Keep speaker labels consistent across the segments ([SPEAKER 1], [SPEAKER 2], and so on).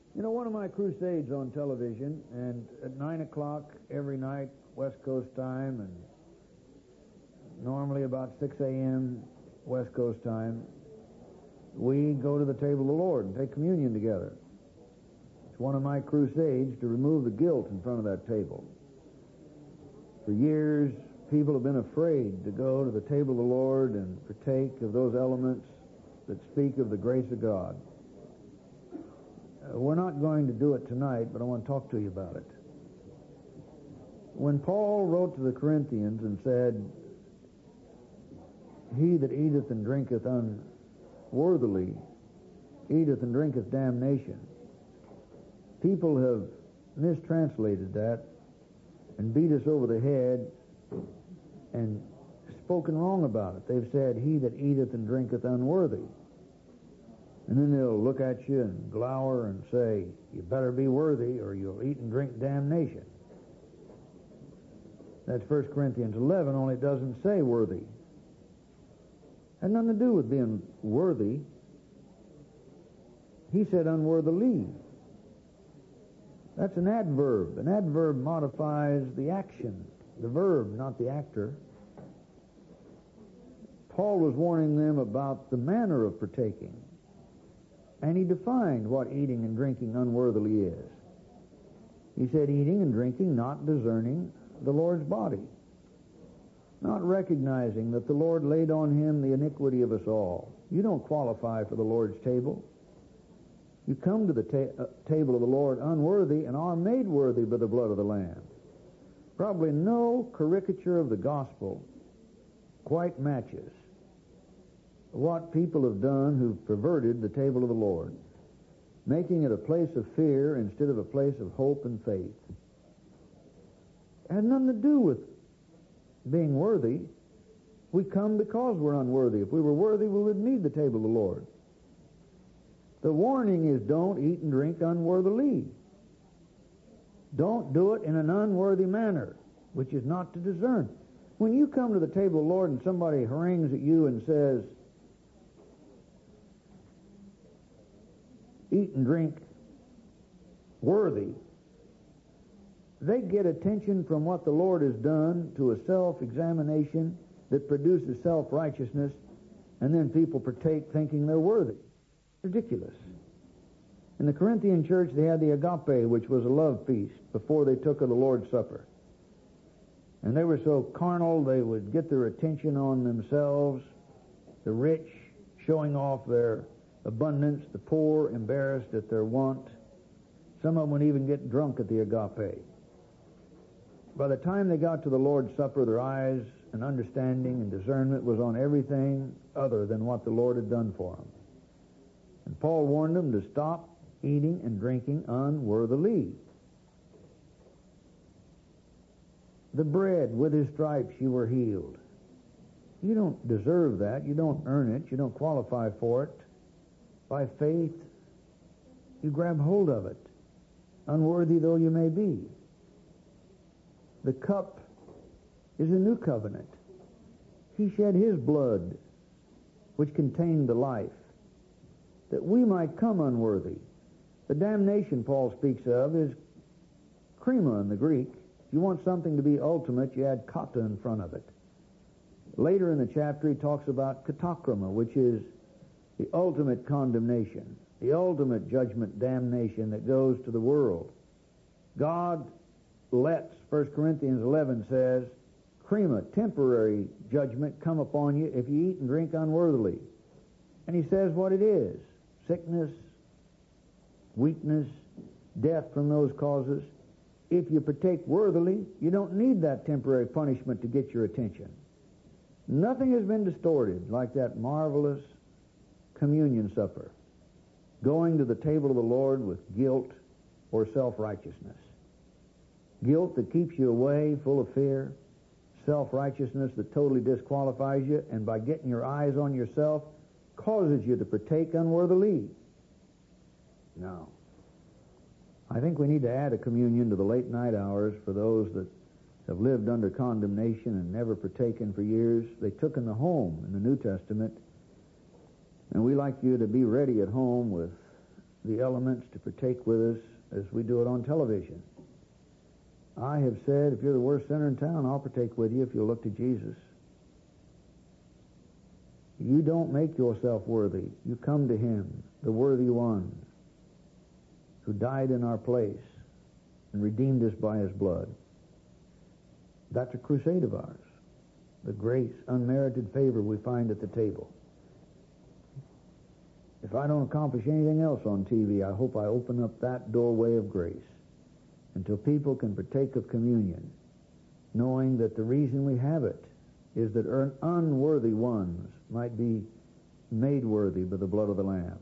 [SPEAKER 1] You know, one of my crusades on television, and at 9 o'clock every night, West Coast time, and normally about 6 a.m. West Coast time, we go to the table of the Lord and take communion together. It's one of my crusades to remove the guilt in front of that table. For years, people have been afraid to go to the table of the Lord and partake of those elements that speak of the grace of God. We're not going to do it tonight, but I want to talk to you about it. When Paul wrote to the Corinthians and said, "He that eateth and drinketh unworthily eateth and drinketh damnation," people have mistranslated that and beat us over the head and spoken wrong about it. They've said, "He that eateth and drinketh unworthy." And then they'll look at you and glower and say, "You better be worthy or you'll eat and drink damnation." That's 1 Corinthians 11, only it doesn't say worthy. Had nothing to do with being worthy. He said unworthily. That's an adverb. An adverb modifies the action, the verb, not the actor. Paul was warning them about the manner of partaking. And he defined what eating and drinking unworthily is. He said eating and drinking, not discerning the Lord's body, not recognizing that the Lord laid on him the iniquity of us all. You don't qualify for the Lord's table. You come to the table of the Lord unworthy and are made worthy by the blood of the Lamb. Probably no caricature of the gospel quite matches what people have done who've perverted the table of the Lord, making it a place of fear instead of a place of hope and faith. It had nothing to do with being worthy. We come because we're unworthy. If we were worthy, we wouldn't need the table of the Lord. The warning is don't eat and drink unworthily. Don't do it in an unworthy manner, which is not to discern. When you come to the table of the Lord and somebody harangues at you and says, "Eat and drink worthy," they get attention from what the Lord has done to a self-examination that produces self-righteousness, and then people partake thinking they're worthy. Ridiculous. In the Corinthian church, they had the agape, which was a love feast, before they took of the Lord's Supper. And they were so carnal, they would get their attention on themselves, the rich showing off their abundance, the poor embarrassed at their want. Some of them would even get drunk at the agape. By the time they got to the Lord's Supper, their eyes and understanding and discernment was on everything other than what the Lord had done for them. And Paul warned them to stop eating and drinking unworthily. The bread, with his stripes you were healed. You don't deserve that. You don't earn it. You don't qualify for it. By faith, you grab hold of it, unworthy though you may be. The cup is a new covenant. He shed his blood, which contained the life, that we might come unworthy. The damnation Paul speaks of is krima in the Greek. If you want something to be ultimate, you add kata in front of it. Later in the chapter, he talks about katakrima, which is the ultimate condemnation, the ultimate judgment, damnation that goes to the world. God lets, 1 Corinthians 11 says, krima, temporary judgment, come upon you if you eat and drink unworthily. And he says what it is: sickness, weakness, death from those causes. If you partake worthily, you don't need that temporary punishment to get your attention. Nothing has been distorted like that marvelous communion supper, going to the table of the Lord with guilt or self-righteousness. Guilt that keeps you away, full of fear. Self-righteousness that totally disqualifies you, and by getting your eyes on yourself, causes you to partake unworthily. No. I think we need to add a communion to the late night hours for those that have lived under condemnation and never partaken for years. They took in the home in the New Testament. And we like you to be ready at home with the elements to partake with us as we do it on television. I have said, if you're the worst sinner in town, I'll partake with you if you'll look to Jesus. You don't make yourself worthy. You come to Him, the worthy one, who died in our place and redeemed us by His blood. That's a crusade of ours. The grace, unmerited favor we find at the table. If I don't accomplish anything else on TV, I hope I open up that doorway of grace until people can partake of communion, knowing that the reason we have it is that unworthy ones might be made worthy by the blood of the Lamb.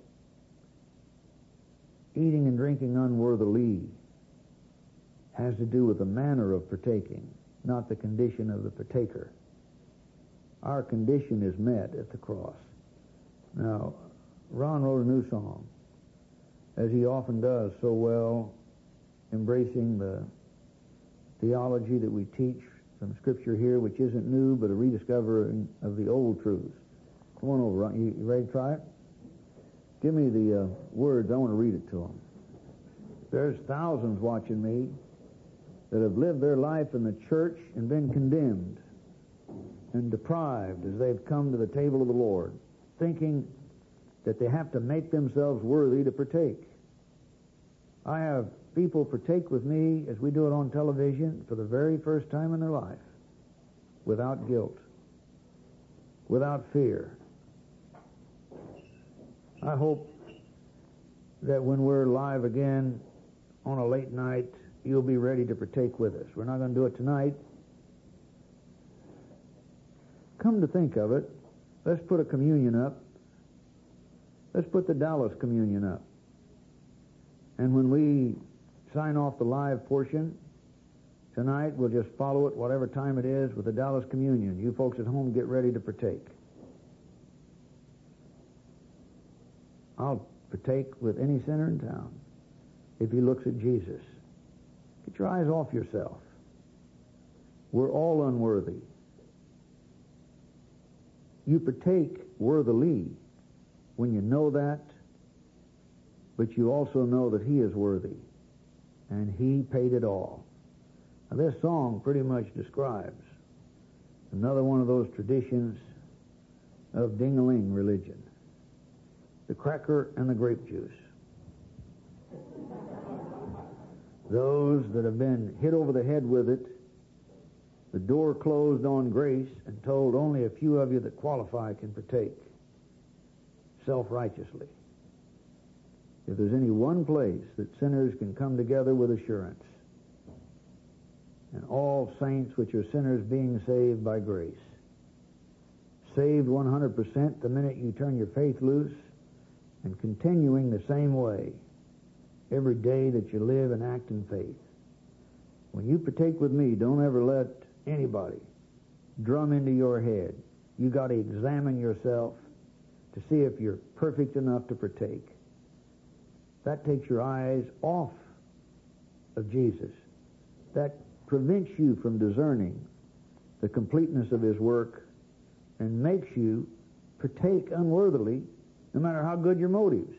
[SPEAKER 1] Eating and drinking unworthily has to do with the manner of partaking, not the condition of the partaker. Our condition is met at the cross. Now, Ron wrote a new song, as he often does so well, embracing the theology that we teach from Scripture here, which isn't new, but a rediscovering of the old truths. Come on over, Ron. You ready to try it? Give me the words. I want to read it to them. There's thousands watching me that have lived their life in the church and been condemned and deprived as they've come to the table of the Lord, thinking that they have to make themselves worthy to partake. I have people partake with me as we do it on television for the very first time in their life, without guilt, without fear. I hope that when we're live again on a late night, you'll be ready to partake with us. We're not going to do it tonight. Come to think of it, let's put a communion up. Let's put the Dallas communion up. And when we sign off the live portion tonight, we'll just follow it, whatever time it is, with the Dallas communion. You folks at home, get ready to partake. I'll partake with any sinner in town if he looks at Jesus. Get your eyes off yourself. We're all unworthy. You partake worthily when you know that, but you also know that He is worthy, and He paid it all. Now, this song pretty much describes another one of those traditions of ding-a-ling religion, the cracker and the grape juice. Those that have been hit over the head with it, the door closed on grace and told only a few of you that qualify can partake self-righteously. If there's any one place that sinners can come together with assurance, and all saints which are sinners being saved by grace, saved 100% the minute you turn your faith loose, and continuing the same way every day that you live and act in faith. When you partake with me, don't ever let anybody drum into your head. You got to examine yourself to see if you're perfect enough to partake. That takes your eyes off of Jesus. That prevents you from discerning the completeness of His work and makes you partake unworthily, no matter how good your motives.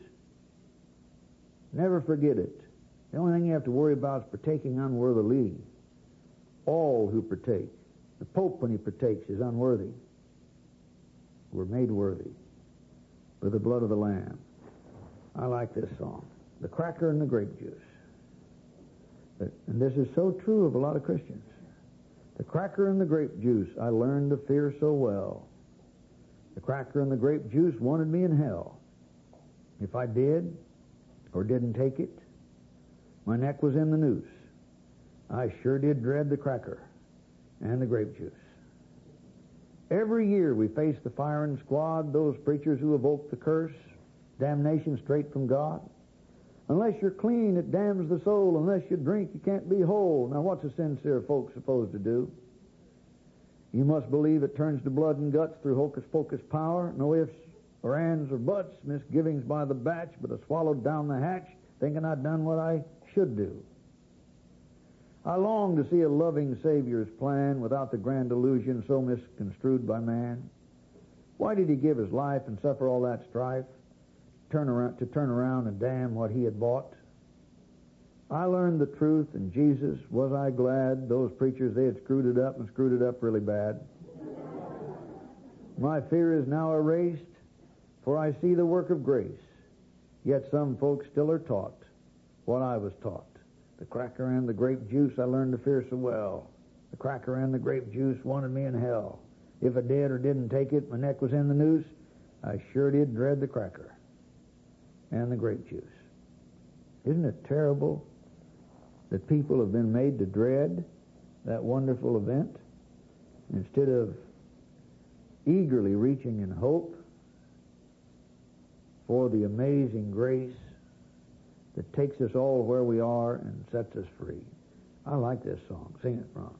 [SPEAKER 1] Never forget it. The only thing you have to worry about is partaking unworthily. All who partake. The Pope, when he partakes, is unworthy. We're made worthy by the blood of the Lamb. I like this song. The cracker and the grape juice. And this is so true of a lot of Christians. The cracker and the grape juice I learned to fear so well. The cracker and the grape juice wanted me in hell. If I did or didn't take it, my neck was in the noose. I sure did dread the cracker and the grape juice. Every year we face the firing squad, those preachers who evoke the curse, damnation straight from God. Unless you're clean, it damns the soul. Unless you drink, you can't be whole. Now, what's a sincere folk supposed to do? You must believe it turns to blood and guts through hocus-pocus power. No ifs or ands or buts, misgivings by the batch, but I swallowed down the hatch, thinking I'd done what I should do. I long to see a loving Savior's plan without the grand illusion so misconstrued by man. Why did He give His life and suffer all that strife? turn around and damn what he had bought. I learned the truth in Jesus. Was I glad? Those preachers, they had screwed it up really bad. My fear is now erased, for I see the work of grace. Yet some folks still are taught what I was taught. The cracker and the grape juice I learned to fear so well. The cracker and the grape juice wanted me in hell. If I did or didn't take it, my neck was in the noose. I sure did dread the cracker and the grape juice. Isn't it terrible that people have been made to dread that wonderful event instead of eagerly reaching in hope for the amazing grace that takes us all where we are and sets us free? I like this song. Sing it, Ron.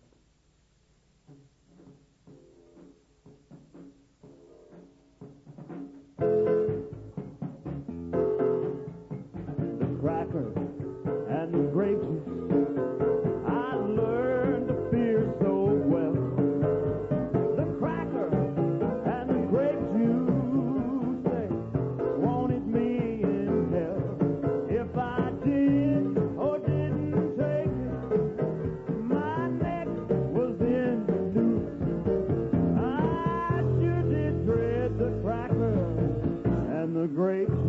[SPEAKER 2] The cracker and the grape juice, I learned to fear so well. The cracker and the grape juice, they wanted me in hell. If I did or didn't take it, my neck was in the noose. I sure did dread the cracker and the grape juice.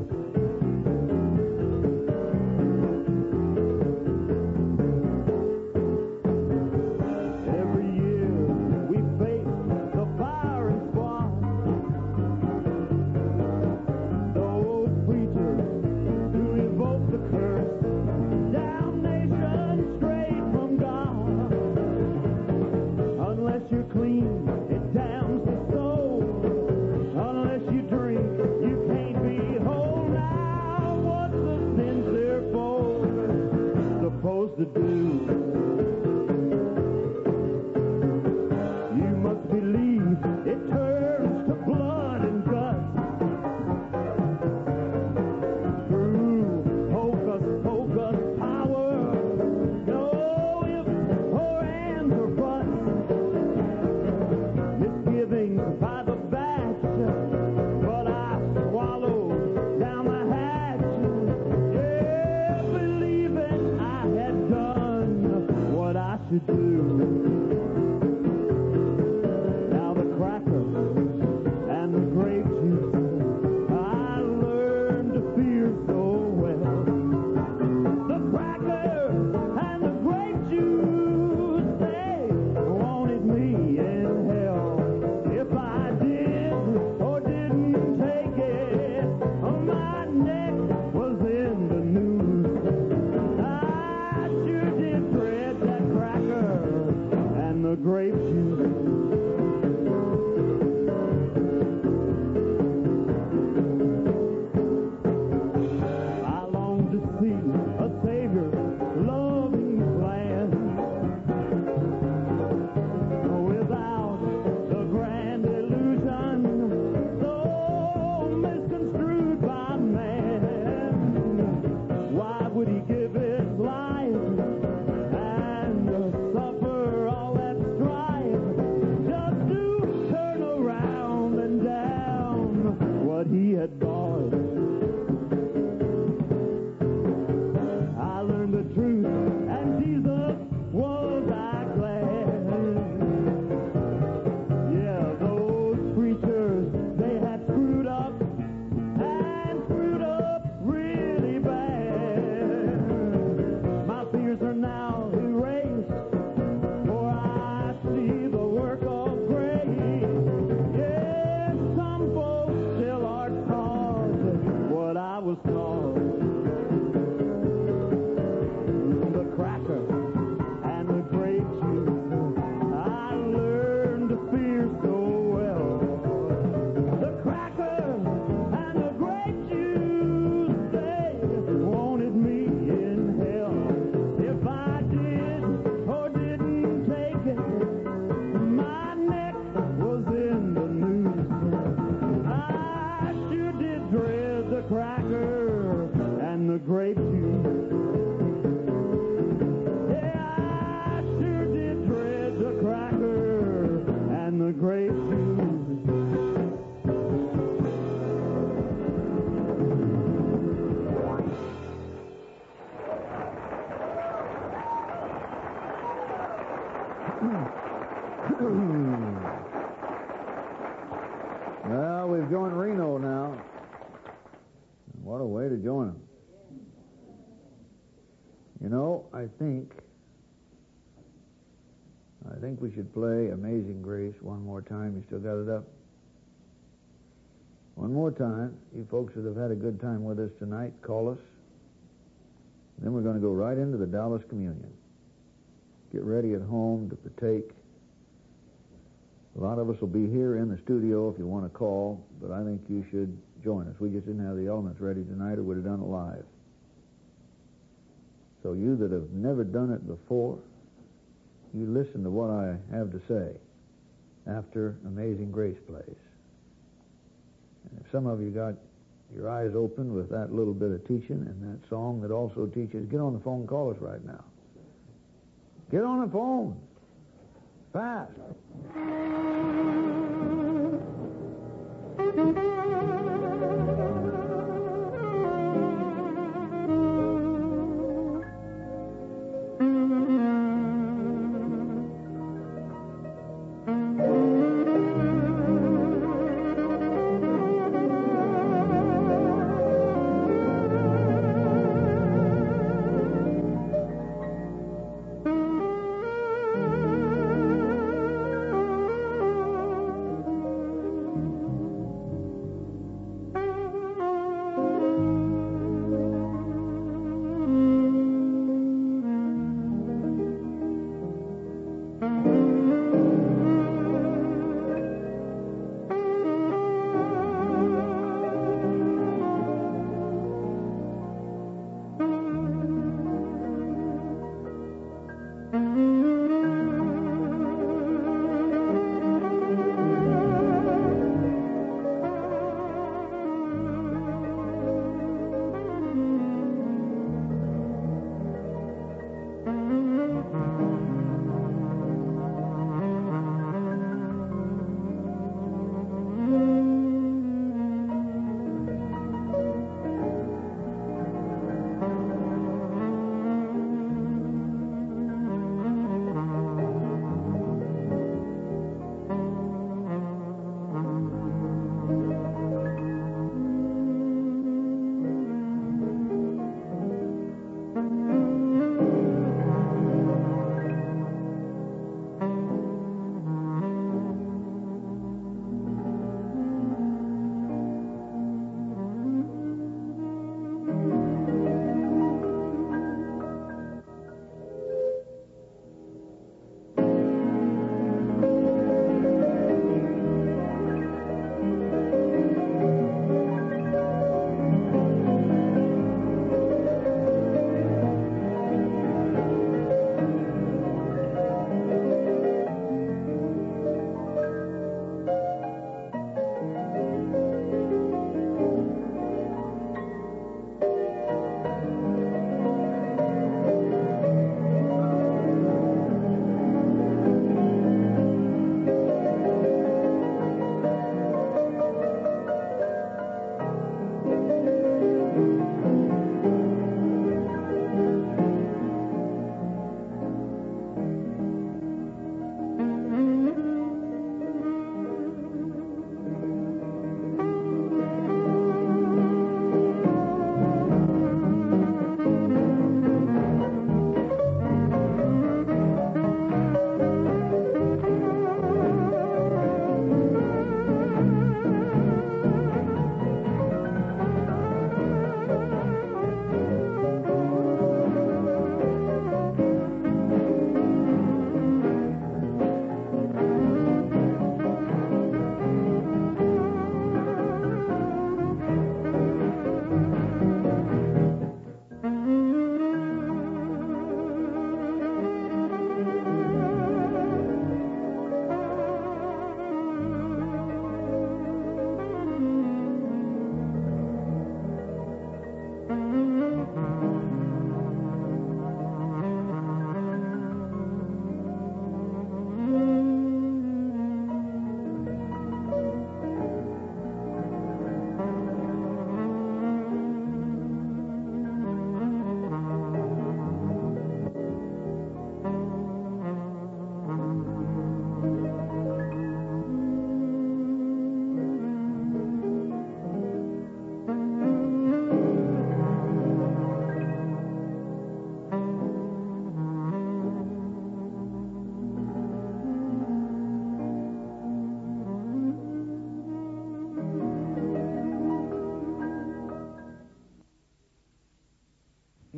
[SPEAKER 2] To do. You must believe it turns to blood and guts. Through hocus power, no ifs or ands or buts. Misgivings by the batch, but I swallowed down the hatch. Yeah, believing I had done what I should do. Now the cracker and the grape juice, I learned to fear so well. The cracker and the grape juice, they wanted me in hell. If I did or didn't take it, my neck was in the noose. I sure did dread that cracker and the grape juice. I long to see a Savior loving his land without the grand illusion so misconstrued by man. Why would he give his life and suffer all that strife just to turn around and down what he had bought? I learned the truth, and Jesus was I glad. Yeah, those preachers, they had screwed up really bad. My fears are now erased, for I see the work of grace. Yes, some folks still are taught what I was taught. The cracker and the grape juice, I learned to fear so well. The cracker and the grape juice, they wanted me in hell. If I did or didn't take it, my neck was in the noose. I sure did dread the cracker and the grape juice. Yeah, I sure did dread the cracker and the grape juice.
[SPEAKER 1] What a way to join them. You know, I think we should play Amazing Grace one more time. You still got it up? One more time. You folks that have had a good time with us tonight, call us. Then we're going to go right into the Dallas Communion. Get ready at home to partake. A lot of us will be here in the studio if you want to call, but I think you should join us. We just didn't have the elements ready tonight or would have done it live. So you that have never done it before, you listen to what I have to say after Amazing Grace plays. And if some of you got your eyes open with that little bit of teaching and that song that also teaches, get on the phone and call us right now. Get on the phone. Fast.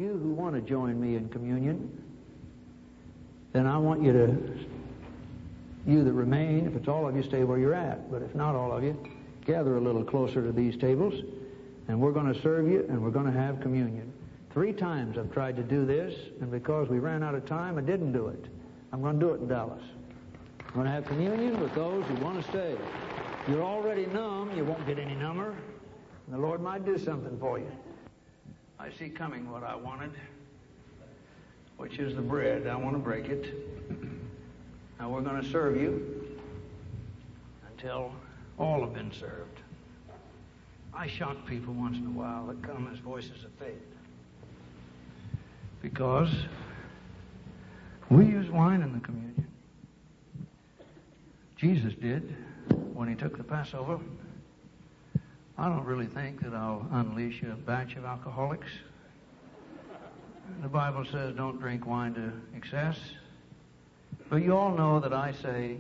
[SPEAKER 3] You who want to join me in communion, then I want you that remain, if it's all of you, stay where you're at. But if not all of you, gather a little closer to these tables, and we're going to serve you, and we're going to have communion. 3 times I've tried to do this, and because we ran out of time, I didn't do it. I'm going to do it in Dallas. I'm going to have communion with those who want to stay. You're already numb. You won't get any number. And the Lord might do something for you. I see coming what I wanted, which is the bread. I want to break it. Now we're going to serve you until all have been served. I shock people once in a while that come as voices of faith, because we use wine in the communion. Jesus did when he took the Passover. I don't really think that I'll unleash a batch of alcoholics. The Bible says don't drink wine to excess. But you all know that I say,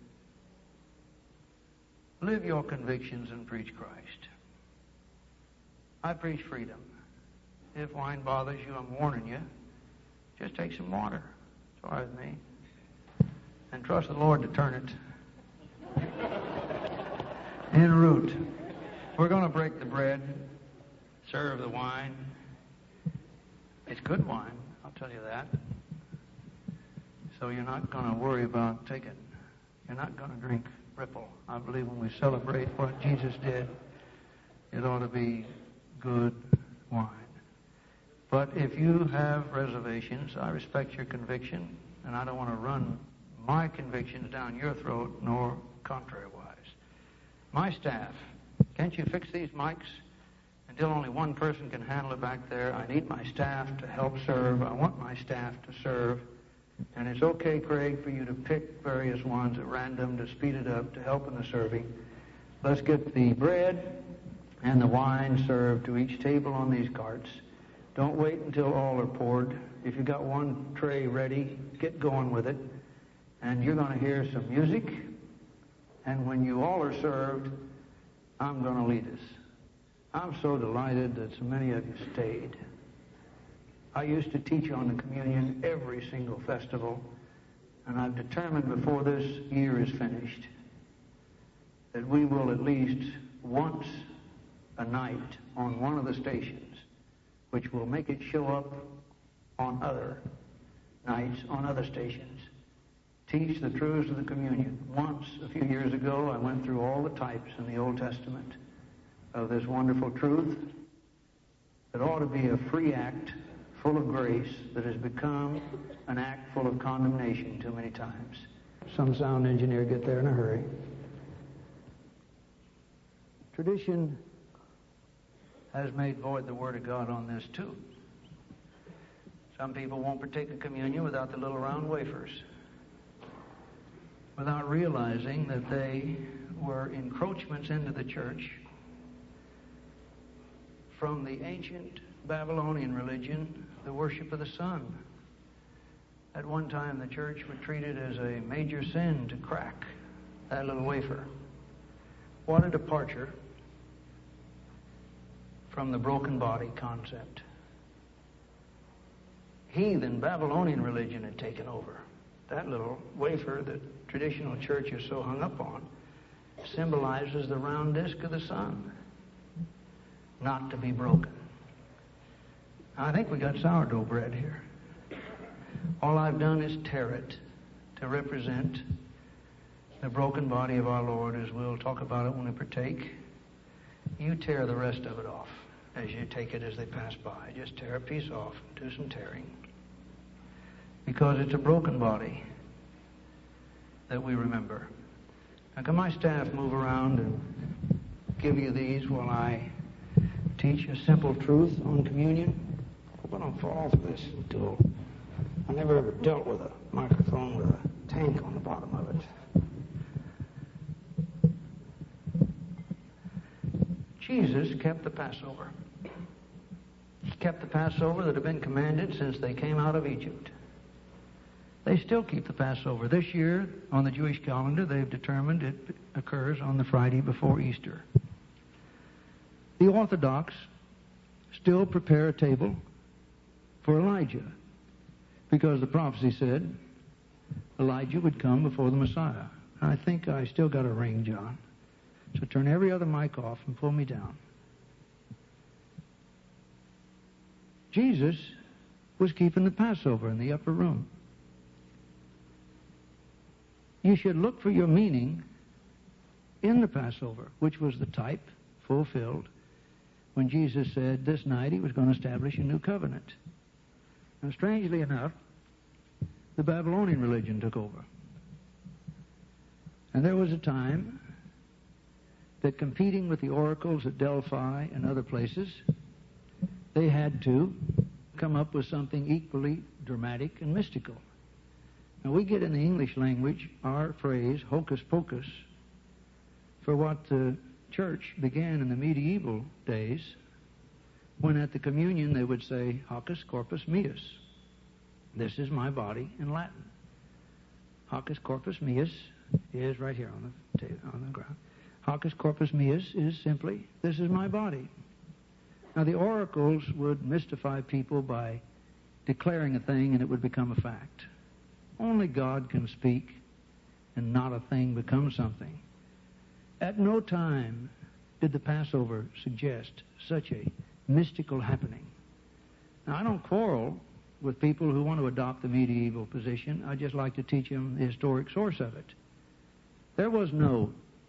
[SPEAKER 3] live your convictions and preach Christ. I preach freedom. If wine bothers you, I'm warning you, just take some water. It's all right with me. And trust the Lord to turn it en route. We're going to break the bread, serve the wine. It's good wine, I'll tell you that. So you're not going to worry about taking. You're not going to drink Ripple. I believe when we celebrate what Jesus did, it ought to be good wine. But if you have reservations, I respect your conviction, and I don't want to run my convictions down your throat, nor contrariwise. My staff, can't you fix these mics until only one person can handle it back there? I need my staff to help serve. I want my staff to serve. And it's okay, Craig, for you to pick various ones at random to speed it up, to help in the serving. Let's get the bread and the wine served to each table on these carts. Don't wait until all are poured. If you've got one tray ready, get going with it. And you're going to hear some music. And when you all are served, I'm going to lead us. I'm so delighted that so many of you stayed. I used to teach on the communion every single festival, and I've determined before this year is finished that we will at least once a night on one of the stations, which will make it show up on other nights on other stations, teach the truths of the communion. Once, a few years ago, I went through all the types in the Old Testament of this wonderful truth that ought to be a free act full of grace that has become an act full of condemnation too many times. Some sound engineer get there in a hurry. Tradition has made void the Word of God on this too. Some people won't partake of communion without the little round wafers, without realizing that they were encroachments into the church from the ancient Babylonian religion, the worship of the sun. At one time, the church would treat it as a major sin to crack that little wafer. What a departure from the broken body concept. Heathen Babylonian religion had taken over. That little wafer that traditional church is so hung up on symbolizes the round disk of the sun, not to be broken. I think we got sourdough bread here. All I've done is tear it to represent the broken body of our Lord, as we'll talk about it when we partake. You tear the rest of it off as you take it as they pass by. Just tear a piece off, do some tearing. Because it's a broken body that we remember. Now can my staff move around and give you these while I teach a simple truth on communion? I don't fall off this stool. I never ever dealt with a microphone with a tank on the bottom of it. Jesus kept the Passover. He kept the Passover that had been commanded since they came out of Egypt. They still keep the Passover. This year, on the Jewish calendar, they've determined it occurs on the Friday before Easter. The Orthodox still prepare a table for Elijah, because the prophecy said Elijah would come before the Messiah. I think I still got a ring, John. So turn every other mic off and pull me down. Jesus was keeping the Passover in the upper room. You should look for your meaning in the Passover, which was the type fulfilled when Jesus said this night he was going to establish a new covenant. Now, strangely enough, the Babylonian religion took over. And there was a time that, competing with the oracles at Delphi and other places, they had to come up with something equally dramatic and mystical. Now, we get in the English language our phrase, hocus pocus, for what the church began in the medieval days, when at the communion they would say, Hocus corpus meus. This is my body in Latin. Hocus corpus meus is right here on the ground. Hocus corpus meus is simply, this is my body. Now, the oracles would mystify people by declaring a thing and it would become a fact. Only God can speak and not a thing become something. At no time did the Passover suggest such a mystical happening. Now, I don't quarrel with people who want to adopt the medieval position. I just like to teach them the historic source of it. There was no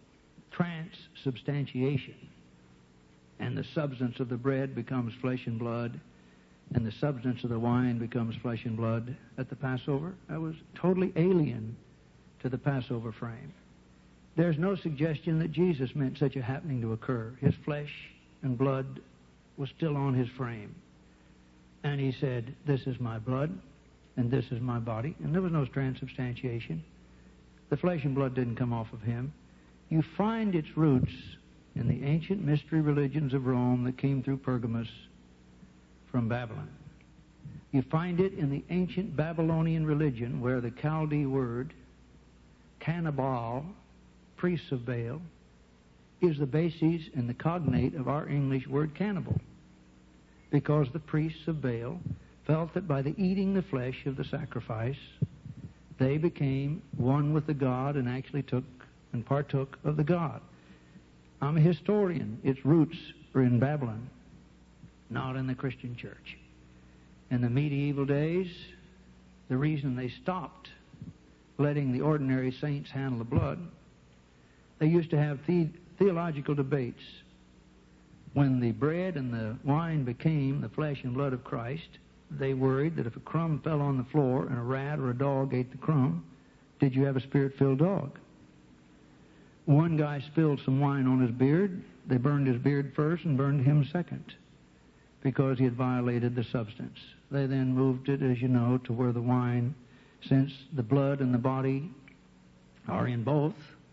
[SPEAKER 3] transubstantiation, and the substance of the bread becomes flesh and blood, and the substance of the wine becomes flesh and blood at the Passover. That was totally alien to the Passover frame. There's no suggestion that Jesus meant such a happening to occur. His flesh and blood was still on his frame. And he said, this is my blood, and this is my body. And there was no transubstantiation. The flesh and blood didn't come off of him. You find its roots in the ancient mystery religions of Rome that came through Pergamus from Babylon. You find it in the ancient Babylonian religion, where the Chaldee word, cannibal, priests of Baal, is the basis and the cognate of our English word cannibal, because the priests of Baal felt that by the eating the flesh of the sacrifice, they became one with the god and actually took and partook of the god. I'm a historian. Its roots are in Babylon, not in the Christian church. In the medieval days, the reason they stopped letting the ordinary saints handle the blood, they used to have theological debates. When the bread and the wine became the flesh and blood of Christ, they worried that if a crumb fell on the floor and a rat or a dog ate the crumb, did you have a spirit-filled dog? One guy spilled some wine on his beard. They burned his beard first and burned him second, because he had violated the substance. They then moved it, as you know, to where the wine, since the blood and the body are in both,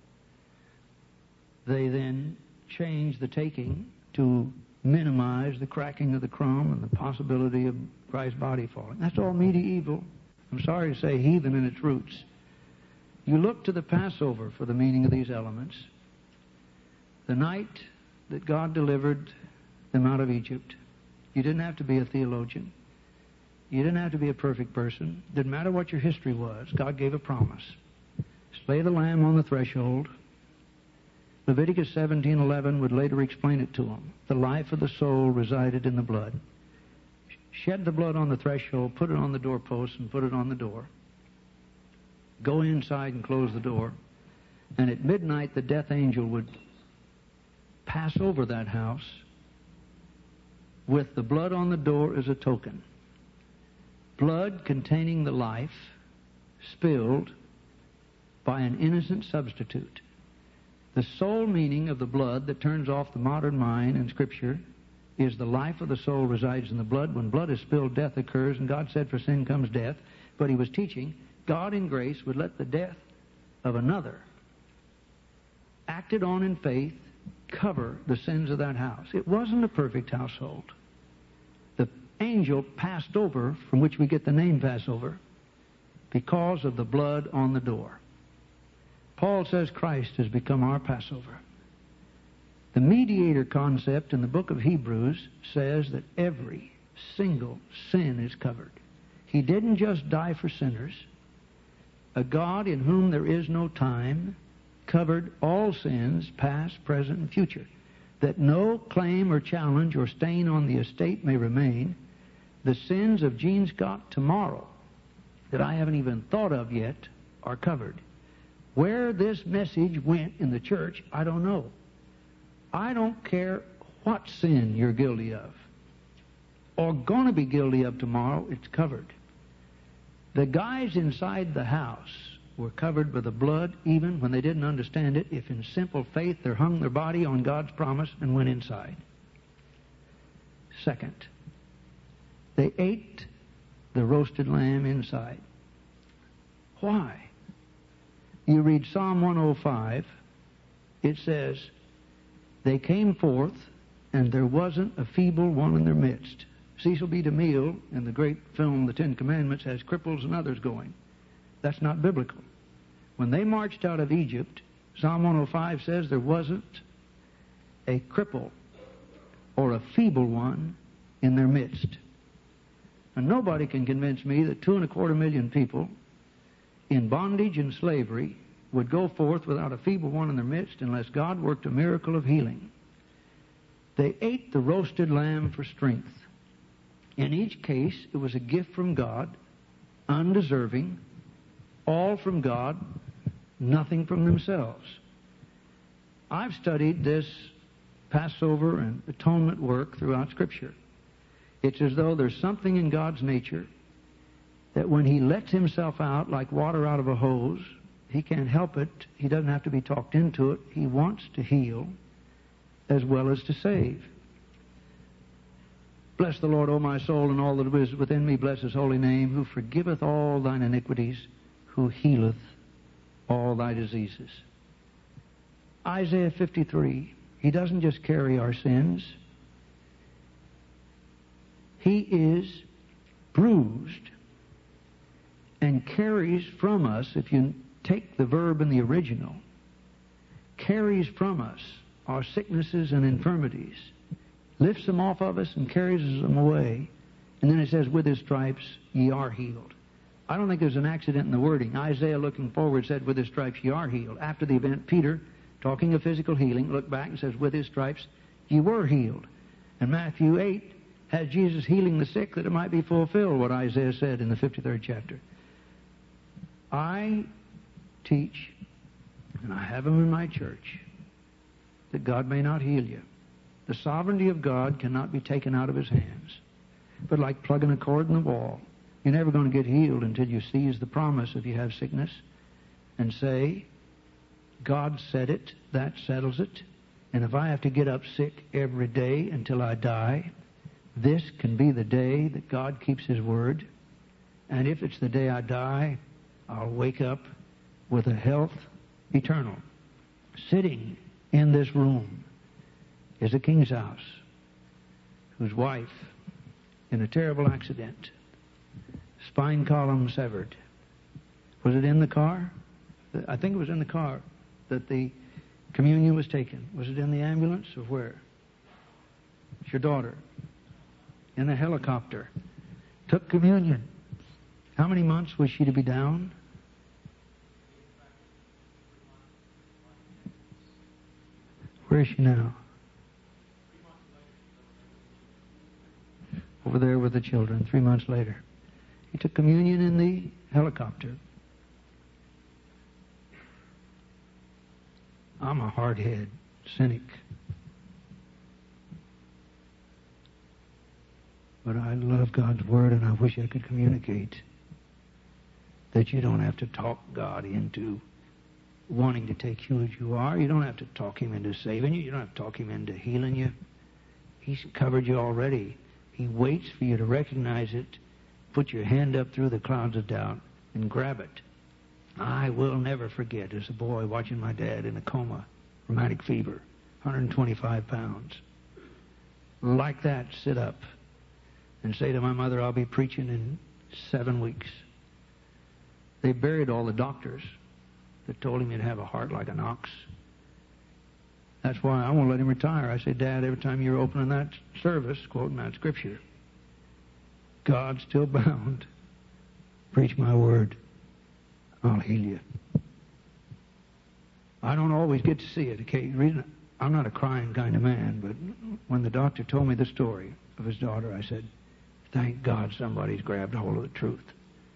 [SPEAKER 3] they then changed the taking to minimize the cracking of the crumb and the possibility of Christ's body falling. That's all medieval. I'm sorry to say heathen in its roots. You look to the Passover for the meaning of these elements. The night that God delivered them out of Egypt, you didn't have to be a theologian. You didn't have to be a perfect person. Didn't matter what your history was. God gave a promise. Slay the lamb on the threshold. Leviticus 17:11 would later explain it to them. The life of the soul resided in the blood. Shed the blood on the threshold, put it on the doorpost, and put it on the door. Go inside and close the door. And at midnight, the death angel would pass over that house with the blood on the door as a token. Blood containing the life spilled by an innocent substitute. The sole meaning of the blood that turns off the modern mind in Scripture is the life of the soul resides in the blood. When blood is spilled, death occurs, and God said, for sin comes death. But he was teaching God in grace would let the death of another, acted on in faith, cover the sins of that house. It wasn't a perfect household. The angel passed over, from which we get the name Passover, because of the blood on the door. Paul says Christ has become our Passover. The mediator concept in the book of Hebrews says that every single sin is covered. He didn't just die for sinners. A God in whom there is no time covered all sins, past, present, and future, that no claim or challenge or stain on the estate may remain. The sins of Gene Scott tomorrow that I haven't even thought of yet are covered. Where this message went in the church, I don't know. I don't care what sin you're guilty of or going to be guilty of tomorrow, it's covered. The guys inside the house were covered with the blood even when they didn't understand it, if in simple faith they hung their body on God's promise and went inside. Second, they ate the roasted lamb inside. Why? You read Psalm 105, it says, they came forth, and there wasn't a feeble one in their midst. Cecil B. DeMille, in the great film The Ten Commandments, has cripples and others going. That's not biblical. When they marched out of Egypt, Psalm 105 says there wasn't a cripple or a feeble one in their midst. And nobody can convince me that 2.25 million people in bondage and slavery would go forth without a feeble one in their midst unless God worked a miracle of healing. They ate the roasted lamb for strength. In each case, it was a gift from God, undeserving, all from God, nothing from themselves. I've studied this Passover and atonement work throughout Scripture. It's as though there's something in God's nature that when He lets Himself out like water out of a hose, He can't help it. He doesn't have to be talked into it. He wants to heal as well as to save. Bless the Lord, O my soul, and all that is within me. Bless His holy name, who forgiveth all thine iniquities, who healeth all thy diseases. Isaiah 53, He doesn't just carry our sins. He is bruised and carries from us, if you take the verb in the original, carries from us our sicknesses and infirmities, lifts them off of us and carries them away. And then it says, with His stripes ye are healed. I don't think there's an accident in the wording. Isaiah, looking forward, said, with His stripes ye are healed. After the event, Peter, talking of physical healing, looked back and says, with His stripes ye were healed. And Matthew 8 has Jesus healing the sick that it might be fulfilled, what Isaiah said in the 53rd chapter. I teach, and I have them in my church, that God may not heal you. The sovereignty of God cannot be taken out of His hands. But like plugging a cord in the wall, you're never going to get healed until you seize the promise if you have sickness and say, God said it, that settles it. And if I have to get up sick every day until I die, this can be the day that God keeps His word. And if it's the day I die, I'll wake up with a health eternal. Sitting in this room is a king's house whose wife, in a terrible accident, spine column severed. Was it in the car? I think it was in the car that the communion was taken. Was it in the ambulance or where? It's your daughter. In a helicopter. Took communion. How many months was she to be down? Where is she now? Over there with the children, 3 months later. He took communion in the helicopter. I'm a hardhead cynic. But I love God's Word, and I wish I could communicate that you don't have to talk God into wanting to take you as you are. You don't have to talk Him into saving you. You don't have to talk Him into healing you. He's covered you already. He waits for you to recognize it, put your hand up through the clouds of doubt, and grab it. I will never forget, as a boy, watching my dad in a coma, rheumatic fever, 125 pounds. Like that, sit up and say to my mother, I'll be preaching in 7 weeks. They buried all the doctors that told him he'd have a heart like an ox. That's why I won't let him retire. I say, Dad, every time you're opening that service, quoting that scripture, God's still bound. Preach my word. I'll heal you. I don't always get to see it. Occasionally, I'm not a crying kind of man, but when the doctor told me the story of his daughter, I said, thank God somebody's grabbed hold of the truth.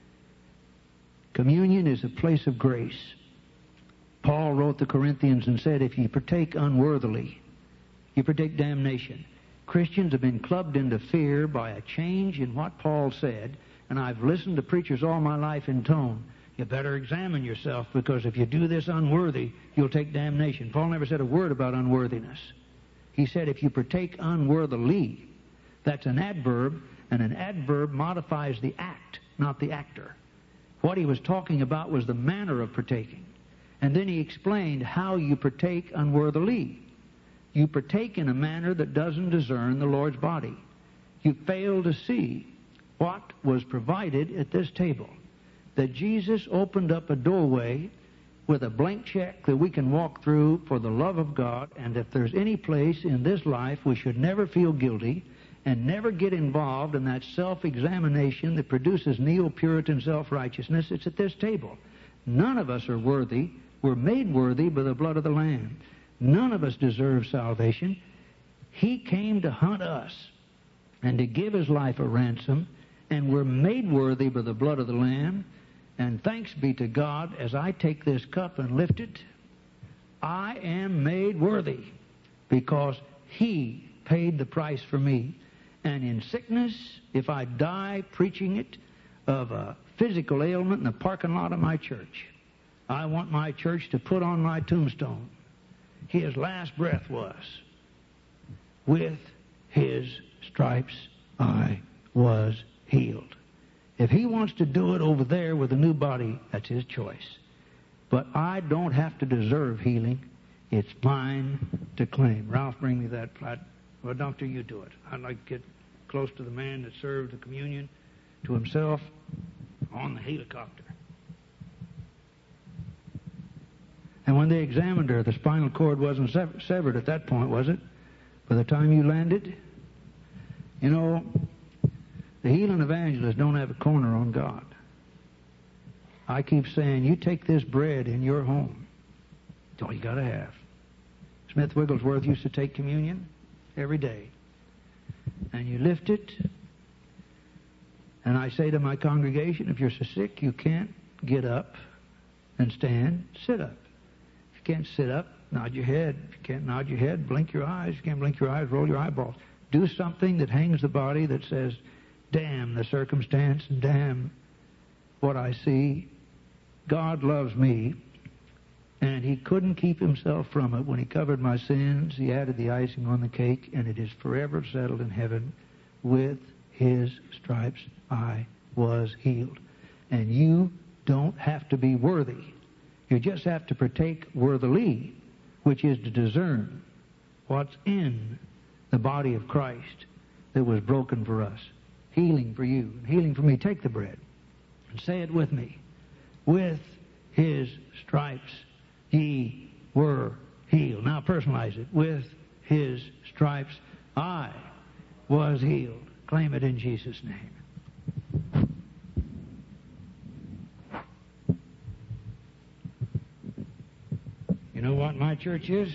[SPEAKER 3] Communion is a place of grace. Paul wrote the Corinthians and said, if you partake unworthily, you partake damnation. Christians have been clubbed into fear by a change in what Paul said, and I've listened to preachers all my life in tone. You better examine yourself, because if you do this unworthy, you'll take damnation. Paul never said a word about unworthiness. He said if you partake unworthily, that's an adverb, and an adverb modifies the act, not the actor. What he was talking about was the manner of partaking. And then he explained how you partake unworthily. You partake in a manner that doesn't discern the Lord's body. You fail to see what was provided at this table. That Jesus opened up a doorway with a blank check that we can walk through for the love of God, and if there's any place in this life we should never feel guilty and never get involved in that self-examination that produces neo-Puritan self-righteousness, it's at this table. None of us are worthy. We're made worthy by the blood of the Lamb. None of us deserve salvation. He came to hunt us and to give his life a ransom, and we're made worthy by the blood of the Lamb. And thanks be to God, as I take this cup and lift it, I am made worthy because he paid the price for me. And in sickness, if I die preaching it, of a physical ailment in the parking lot of my church, I want my church to put on my tombstone, his last breath was, with his stripes I was healed. If he wants to do it over there with a new body, that's his choice. But I don't have to deserve healing. It's mine to claim. Ralph, bring me that plat. Well, doctor, you do it. I'd like to get close to the man that served the communion to himself on the helicopter. And when they examined her, the spinal cord wasn't severed at that point, was it? By the time you landed? You know, the healing evangelists don't have a corner on God. I keep saying, you take this bread in your home. It's all you got to have. Smith Wigglesworth used to take communion every day. And you lift it. And I say to my congregation, if you're so sick you can't get up and stand, sit up. If you can't sit up, nod your head. If you can't nod your head, blink your eyes. If you can't blink your eyes, roll your eyeballs. Do something that hangs the body that says, damn the circumstance and damn what I see. God loves me, and he couldn't keep himself from it. When he covered my sins, he added the icing on the cake, and it is forever settled in heaven. With his stripes I was healed. And you don't have to be worthy. You just have to partake worthily, which is to discern what's in the body of Christ that was broken for us. Healing for you, healing for me. Take the bread and say it with me. With his stripes ye were healed. Now personalize it. With his stripes I was healed. Claim it in Jesus' name. You know what my church is?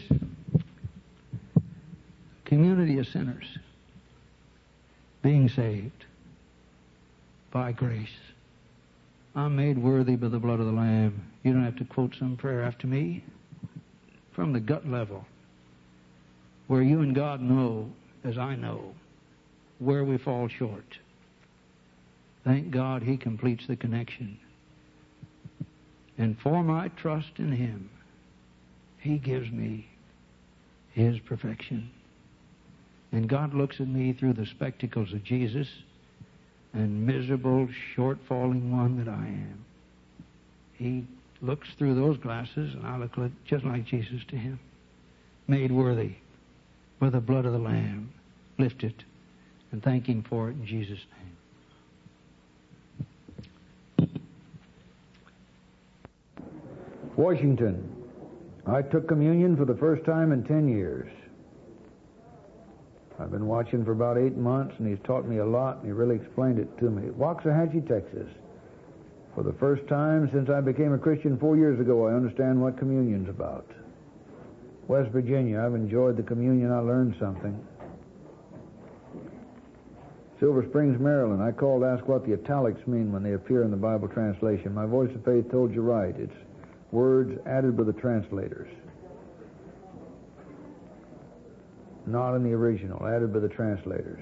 [SPEAKER 3] Community of sinners being saved by grace. I'm made worthy by the blood of the Lamb. You don't have to quote some prayer after me. From the gut level, where you and God know, as I know, where we fall short. Thank God he completes the connection. And for my trust in him, he gives me his perfection. And God looks at me through the spectacles of Jesus, and miserable, short-falling one that I am. He looks through those glasses, and I look just like Jesus to him. Made worthy by the blood of the Lamb. Lift it and thank him for it in Jesus' name.
[SPEAKER 1] Washington. I took communion for the first time in 10 years. I've been watching for about 8 months, and he's taught me a lot, and he really explained it to me. Waxahachie, Texas. For the first time since I became a Christian 4 years ago, I understand what communion's about. West Virginia, I've enjoyed the communion. I learned something. Silver Springs, Maryland, I called to ask what the italics mean when they appear in the Bible translation. My voice of faith told you right. It's words added by the translators. Not in the original, added by the translators.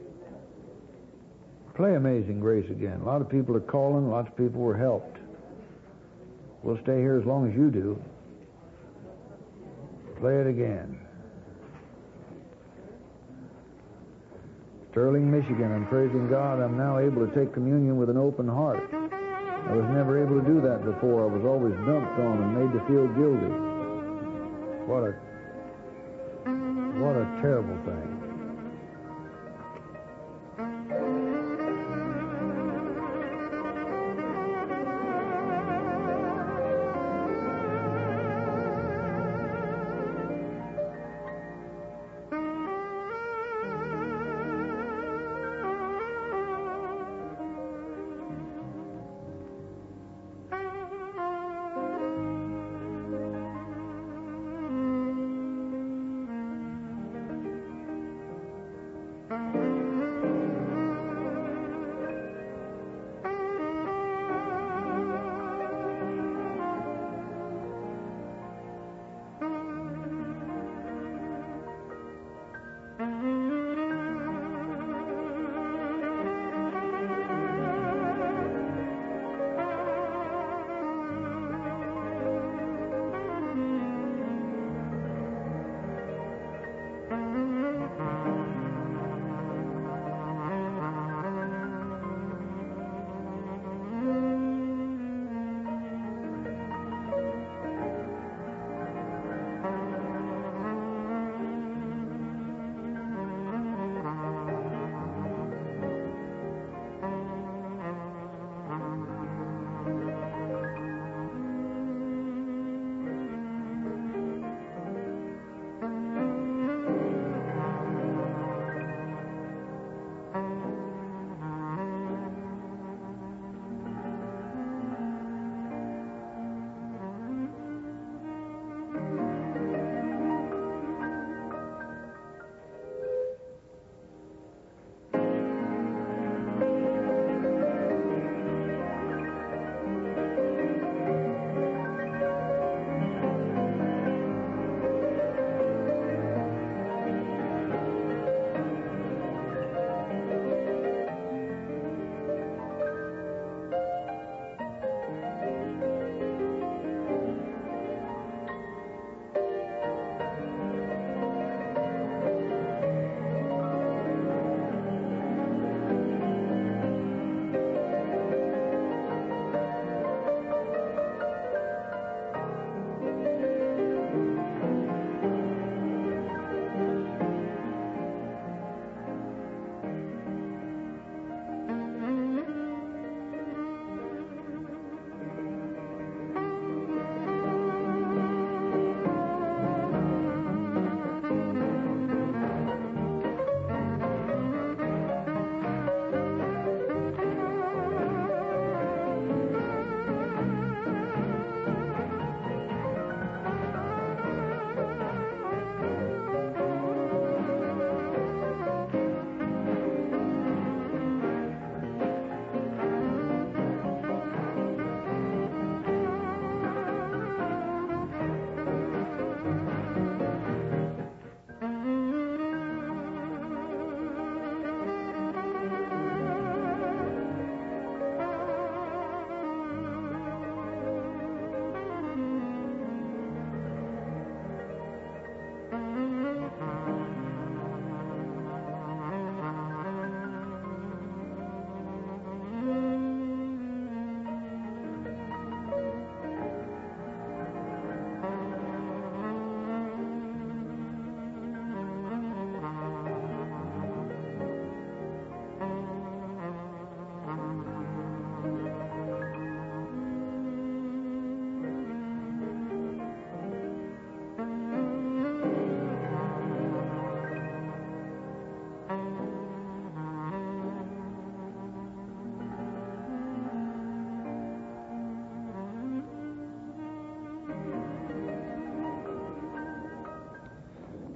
[SPEAKER 1] Play Amazing Grace again. A lot of people are calling, lots of people were helped. We'll stay here as long as you do. Play it again. Sterling, Michigan, I'm praising God. I'm now able to take communion with an open heart. I was never able to do that before. I was always dumped on and made to feel guilty. What a terrible thing.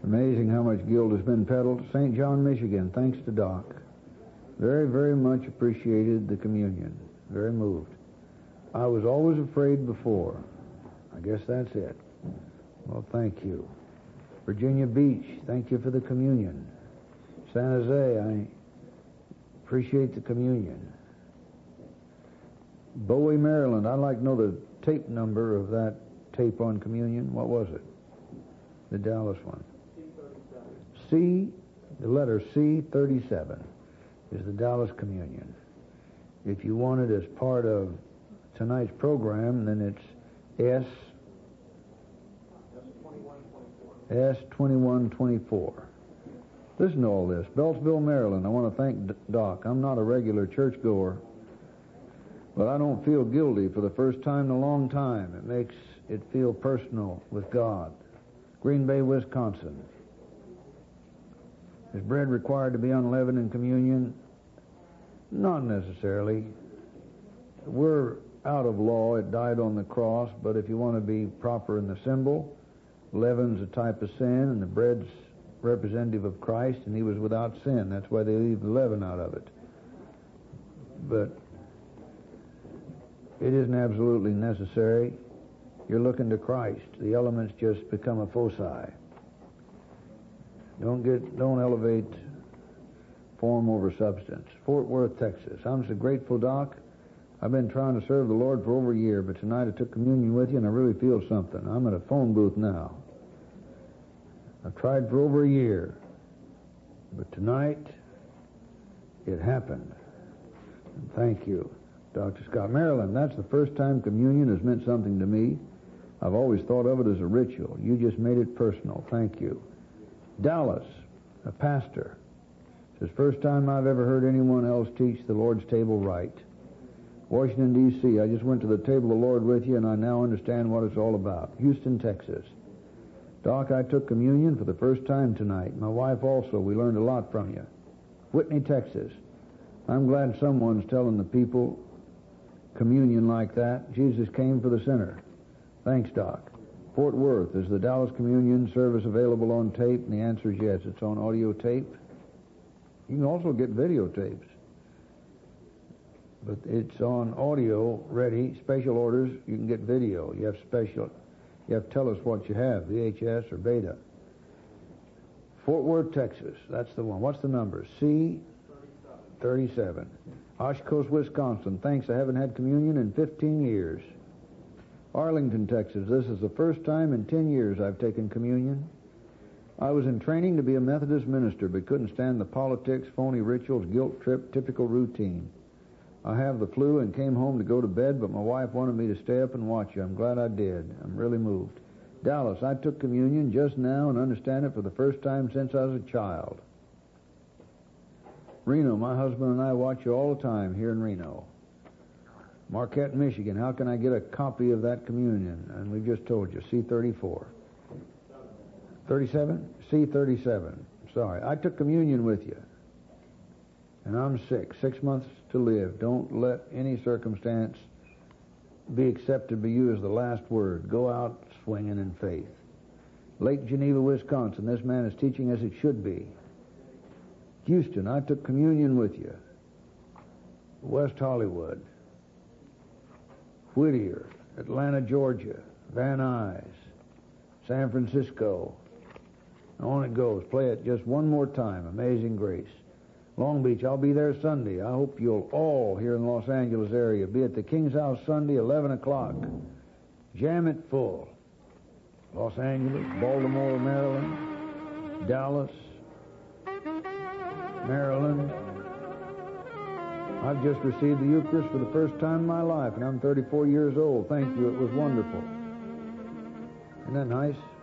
[SPEAKER 1] Amazing how much guilt has been peddled. St. John, Michigan, thanks to Doc. Very, very much appreciated the communion. Very moved. I was always afraid before. I guess that's it. Well, thank you. Virginia Beach, thank you for the communion. San Jose, I appreciate the communion. Bowie, Maryland, I'd like to know the tape number of that tape on communion. What was it? The Dallas one. C, the letter C37 is the Dallas communion. If you want it as part of tonight's program, then it's S2124. Listen to all this. Beltsville, Maryland. I want to thank Doc. I'm not a regular churchgoer, but I don't feel guilty for the first time in a long time. It makes it feel personal with God. Green Bay, Wisconsin. Is bread required to be unleavened in communion? Not necessarily. We're out of law. It died on the cross, but if you want to be proper in the symbol, leaven's a type of sin, and the bread's representative of Christ, and he was without sin. That's why they leave the leaven out of it. But it isn't absolutely necessary. You're looking to Christ. The elements just become a foci. Don't elevate form over substance. Fort Worth, Texas. I'm so grateful, Doc. I've been trying to serve the Lord for over a year, but tonight I took communion with you, and I really feel something. I'm at a phone booth now. I've tried for over a year, but tonight it happened. And thank you, Dr. Scott. Maryland, that's the first time communion has meant something to me. I've always thought of it as a ritual. You just made it personal. Thank you. Dallas, a pastor. It's the first time I've ever heard anyone else teach the Lord's table right. Washington, D.C., I just went to the table of the Lord with you, and I now understand what it's all about. Houston, Texas. Doc, I took communion for the first time tonight. My wife also. We learned a lot from you. Whitney, Texas. I'm glad someone's telling the people communion like that. Jesus came for the sinner. Thanks, Doc. Fort Worth, is the Dallas Communion service available on tape? And the answer is yes. It's on audio tape. You can also get videotapes. But it's on audio ready. Special orders, you can get video. You have to tell us what you have, VHS or beta. Fort Worth, Texas. That's the one. What's the number? C37. Oshkosh, Wisconsin. Thanks, I haven't had communion in 15 years. Arlington, Texas. This is the first time in 10 years I've taken communion. I was in training to be a Methodist minister, but couldn't stand the politics, phony rituals, guilt trip, typical routine. I have the flu and came home to go to bed, but my wife wanted me to stay up and watch you. I'm glad I did. I'm really moved. Dallas, I took communion just now and understand it for the first time since I was a child. Reno, my husband and I watch you all the time here in Reno. Marquette, Michigan, how can I get a copy of that communion? And we've just told you, C34. 37? C37. Sorry. I took communion with you. And I'm sick. 6 months to live. Don't let any circumstance be accepted by you as the last word. Go out swinging in faith. Lake Geneva, Wisconsin. This man is teaching as it should be. Houston, I took communion with you. West Hollywood. Whittier, Atlanta, Georgia, Van Nuys, San Francisco. On it goes. Play it just one more time. Amazing Grace. Long Beach, I'll be there Sunday. I hope you'll all here in the Los Angeles area be at the King's House Sunday, 11 o'clock. Jam it full. Los Angeles, Baltimore, Maryland, Dallas, Maryland. I've just received the Eucharist for the first time in my life, and I'm 34 years old. Thank you. It was wonderful. Isn't that nice?